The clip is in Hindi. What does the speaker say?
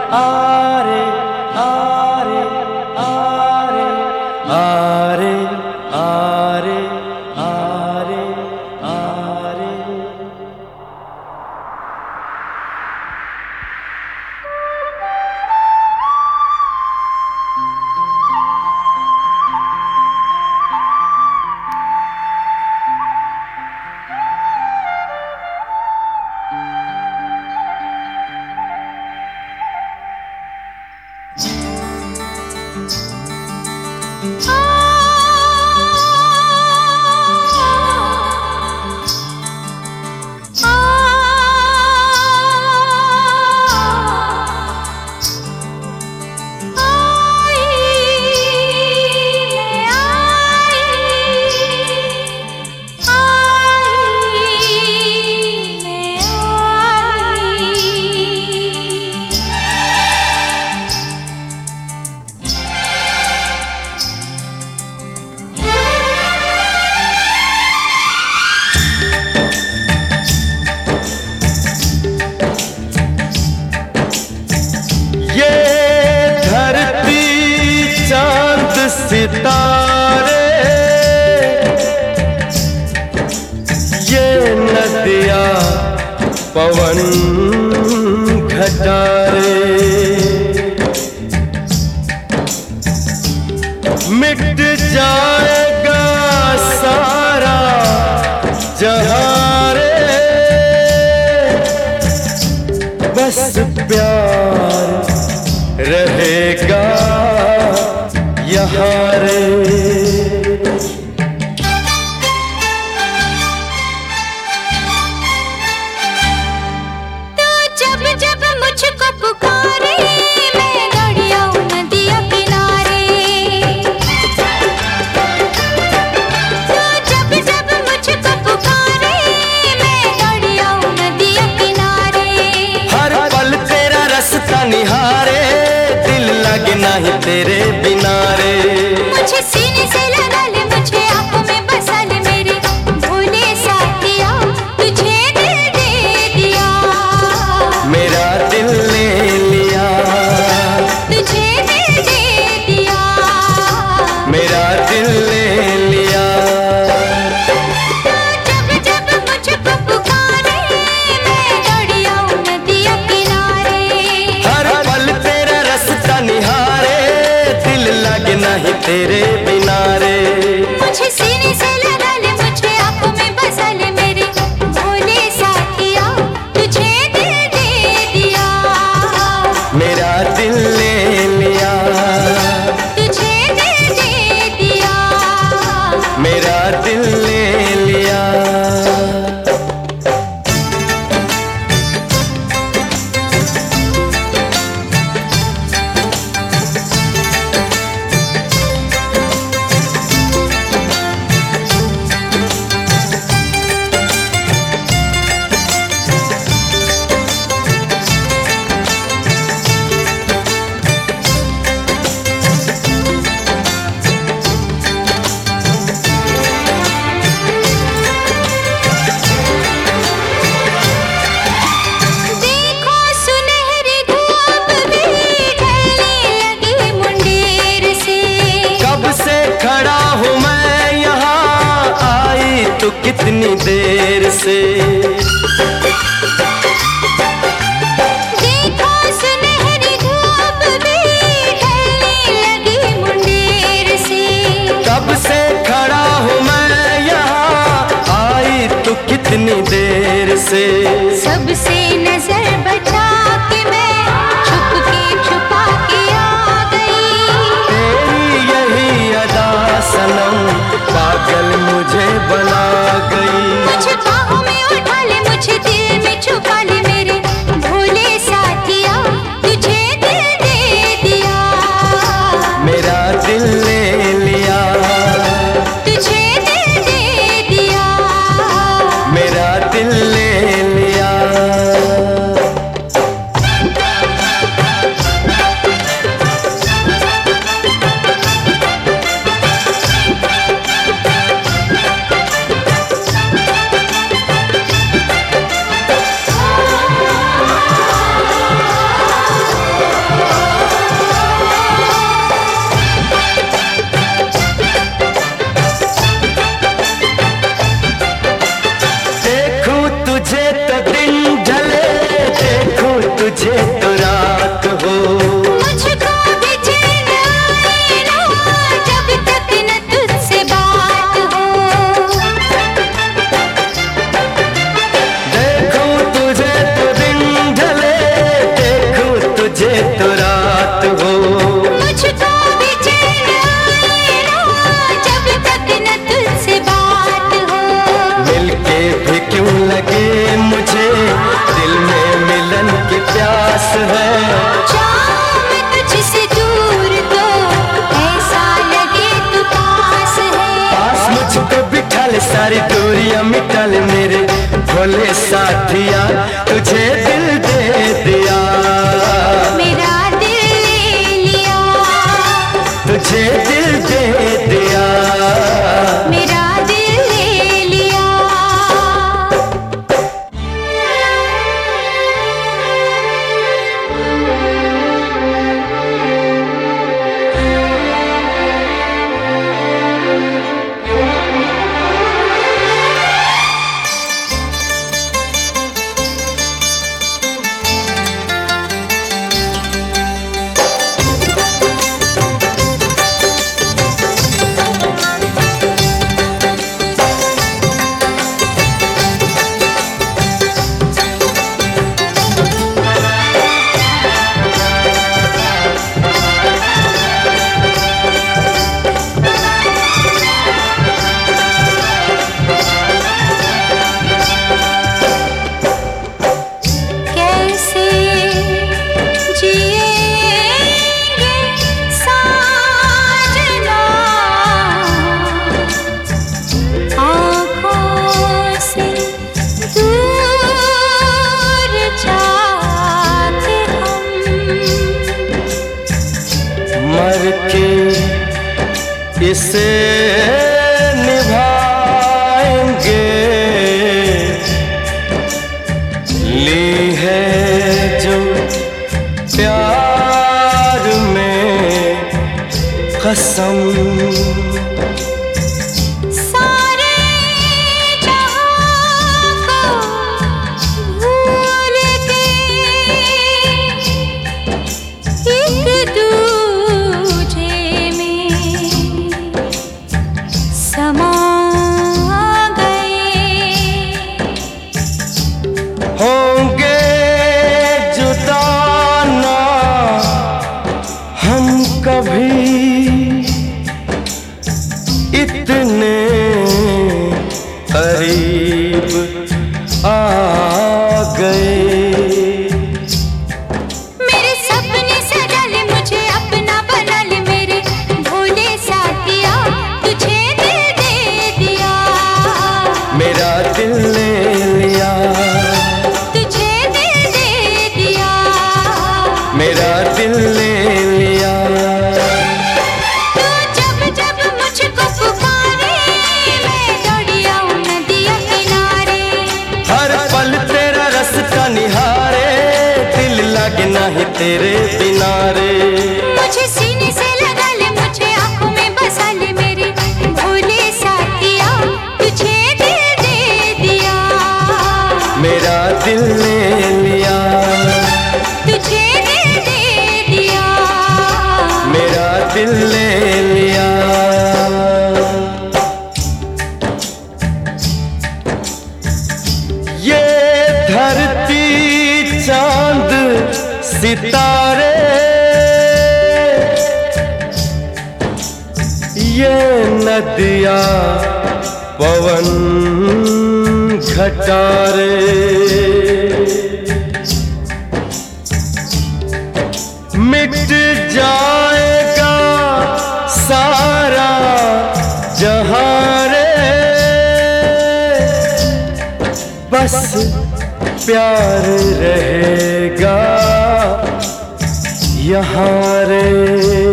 आरे आरे आरे आरे आरे आरे आरे। सितारे ये नदियाँ पवन घटारे मिट जाएगा सारा जहां रे, बस प्यार रहेगा यहाँ रे। तो जब जब मुझको पुकारे मैं दौड़ी आऊं नदिया किनारे। तो जब जब मुझको पुकारे मैं दौड़ी आऊं नदिया किनारे। हर पल तेरा रास्ता निहारे, दिल लगे नहीं तेरे बिना रे। मुझे सीने से लगा ले, मुझे आंखों में बसा ले, मेरे भोले साथिया तुझे दिल दे दिया। मेरा दिल ले लिया, तुझे दिल दे दिया। मेरा दिल ले लिया। जब जब मुझको पुकारे मैं दौड़ी आऊं नदिया किनारे। हर पल तेरा रास्ता निहारे, दिल लगे नहीं तेरे बिना रे। मुझे सीने से लगा ले, मुझे आंखों में बसा ले, मेरे भोले साथिया तुझे दिल दे दिया। मेरा दिल ले लिया, तुझे दिल दे दिया। मेरा दिल ले लिया। देखो सुनहरी धूप भी ढलने लगी मुंडेर से। कब से खड़ा हूँ मैं यहाँ, आई तो कितनी देर से। देखो सुनहरी धूप भी ढलने लगी मुंडेर से। कब से खड़ा हूँ मैं यहाँ, आई तो कितनी देर से। सबसे नजर बचा के मैं छुप के छुपा के आ गई। तेरी यही अदा सनम पागल मुझे बना गई। मुझे बाहों में उठा ले, मुझे दिल में छुपा ले, मेरे भोले साथिया तुझे दिल दे दिया। मेरा दिल ले लिया, तुझे दिल दे दिया। मेरा दिल ले लिया। है। जाऊं मैं तुझसे दूर तो ऐसा लगे तू पास है। पास मुझको बिठा ले, सारी दूरियां मिटा ले मेरे भोले साथिया, तुझे दिल दे दिया। मेरा दिल ले लिया, तुझे दिल दे दिया। मेरा दिल ले लिया। मर के इसे निभाएंगे, ली है जो प्यार में कसम। होंगे जुदा ना हम कभी, इतने करीब आ गए। मेरे सपने सजा ले, मुझे अपना बना ले मेरे भोले साथिया, तुझे दिल दे दिया। मेरा दिल ले लिया, मेरा दिल ले लिया। तू जब जब मुझको पुकारे, मैं दौड़ी आऊं नदिया किनारे। हर पल तेरा रास्ता निहारे, दिल लगे नहीं तेरे बिना रे। मुझे सीने से लगा ले, मुझे आंखों में बसा ले मेरे भोले साथिया, तुझे दिल दे दिया। मेरा दिल ले लिया, तुझे मेरा दिल ले लिया। ये धरती चांद सितारे, ये नदियाँ पवन घटारे, मिट जाएगा सारा जहां रे, बस प्यार रहेगा यहाँ रे।